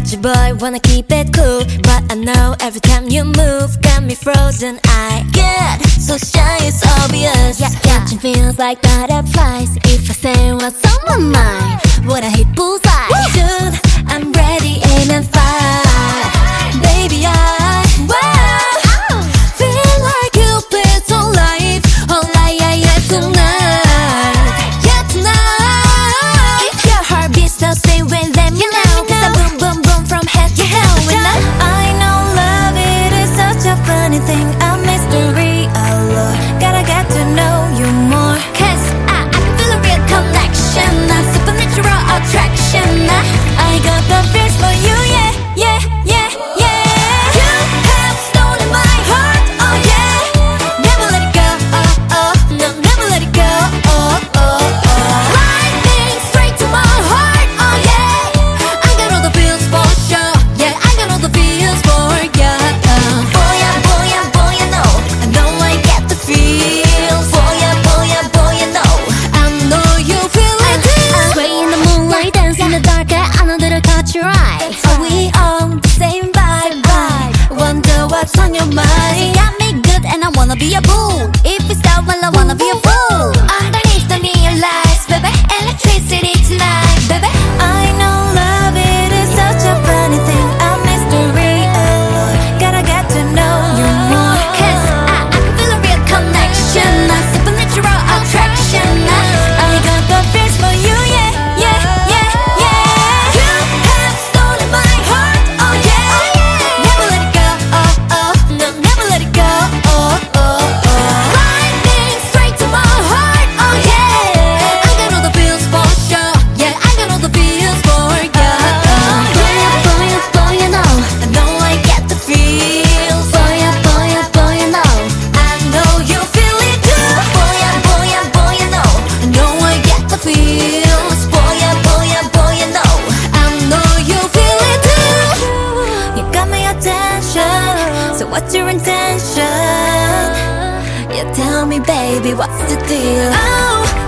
got you boy, wanna keep it cool, but I know every time you move got me frozen. I get so shy, it's obvious. Catching feels like butterflies. If I say what's on my mind, would I hit bullseye? Dude, I'm ready, aim and fire. Baby, I feel like Cupid's on life. Oh, yeah, tonight. Yeah, tonight. If your heart beats so stay with them, you know. Cause I boom, boom, boom from head to toe. I know love, it is such a funny thing, a mystery, oh Lord. Gotta get to know you more. Cause I can feel a real connection, a supernatural attraction. I got the feels for you, yeah, yeah, yeah, yeah. You have stolen my heart, oh yeah. Never let it go, oh, oh. No, never let it go, oh, oh, oh. Lightning straight to my heart, oh yeah. I got all the feels for sure, yeah. I got all the feels for ya. Boy, you know, I know I get the feels. Boy, you know, I know you feel it too. Sway in the moonlight, dance in the dark, I know that I caught your eye. Are we on the same vibe? Wonder what's on your mind. Got me good and I wanna be a fool. If it's that, well, I wanna be a fool. Underneath the neon lights, baby, electricity tonight, baby. I know love, it is such a funny thing, a mystery, oh Lord. Gotta get to know you more. Cause I can feel a real connection, a supernatural attraction. I got the feels for you, yeah, yeah, yeah, yeah. You have stolen my heart, oh yeah. Never let it go, oh, oh. No, never let it go, oh, oh, oh. Lightning straight to my heart, oh yeah. I got all the feels for sure, yeah. I got all the feels for ya. Boy, you know, I know I get the feels. Boy, you know, I know you feel it too. Boy, you know, I know I get the feels. Boy, you know, I know you feel it too. You got my attention, so what's your intention? You tell me, baby, what's the deal? Oh,